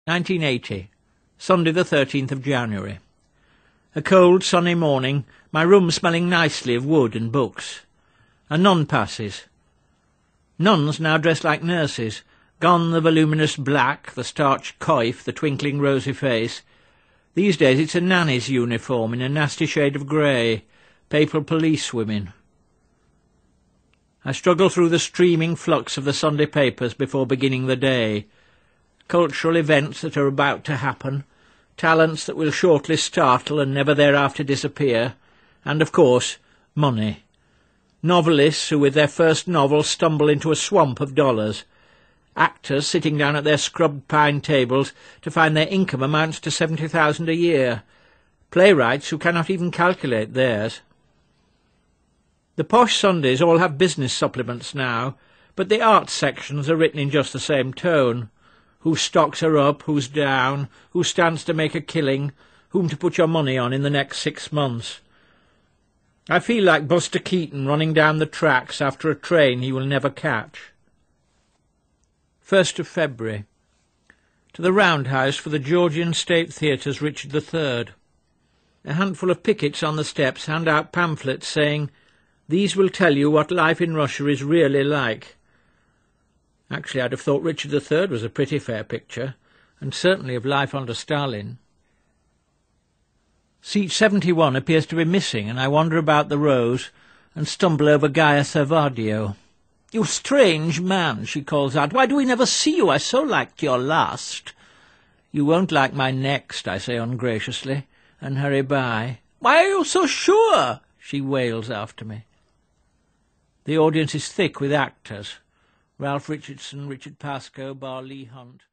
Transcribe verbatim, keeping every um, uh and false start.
nineteen eighty, Sunday the thirteenth of January. A cold, sunny morning, my room smelling nicely of wood and books. A nun passes. Nuns now dressed like nurses, gone the voluminous black, the starched coif, the twinkling rosy face. These days it's a nanny's uniform in a nasty shade of grey, papal policewomen. I struggle through the streaming flux of the Sunday papers before beginning the day. Cultural events that are about to happen, talents that will shortly startle and never thereafter disappear, and, of course, money. Novelists who with their first novel stumble into a swamp of dollars. Actors sitting down at their scrubbed pine tables to find their income amounts to seventy thousand a year. Playwrights who cannot even calculate theirs. The posh Sundays all have business supplements now, but the arts sections are written in just the same tone. Whose stocks are up, who's down, who stands to make a killing, whom to put your money on in the next six months. I feel like Buster Keaton running down the tracks after a train he will never catch. First of February. To the Roundhouse for the Georgian State Theatre's Richard the Third. A handful of pickets on the steps hand out pamphlets saying, "These will tell you what life in Russia is really like." Actually, I'd have thought Richard the Third was a pretty fair picture, and certainly of life under Stalin. Seat seventy-one appears to be missing, and I wander about the rows and stumble over Gaia Servadio. "You strange man," she calls out. "Why do we never see you? I so liked your last." "You won't like my next," I say ungraciously, and hurry by. "Why are you so sure?" she wails after me. The audience is thick with actors. Ralph Richardson, Richard Pascoe, Bar Lee Hunt.